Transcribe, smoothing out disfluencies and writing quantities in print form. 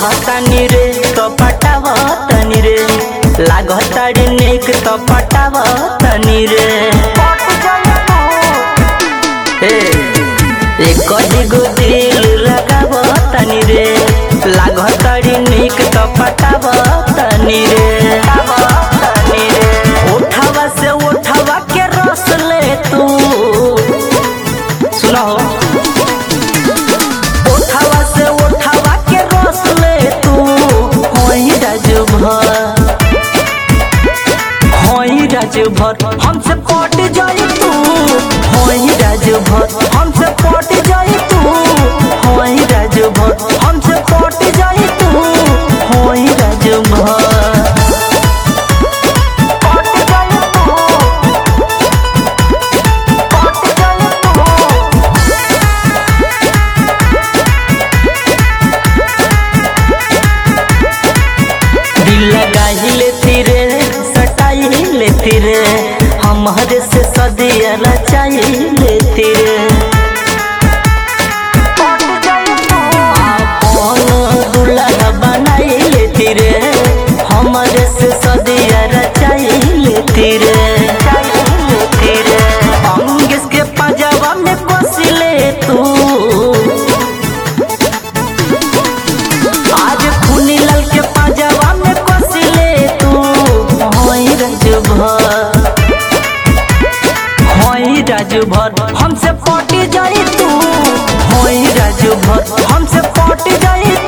चाहतानी रे तो पटावतानी रे लागताड़ी निक तो पटावतानी रे एक दिगो दिल लगावतानी रे लागताड़ी निक तो पटावतानी रे उठावा से उठावा के रस ले तू सुना हो उठावा से उठावा के रस ले तू होई राज भर हमसे पट जाई तू होई राज भर हमसे पट जाई तू होई राज भर हमसे पट जाई तू होई राज भर लेती रे हमारे से सदिया रचाई लेती रे अपन दुल्हा बनाई लेती रे हमारे से सदिया रचाई लेती रे अंगेस के पंजाबा में बस ले तू आज खूनी लाल के पंजाबा में बस ले तू होई राज भर हमसे पट जाई तू होई राज भर हमसे पट जाई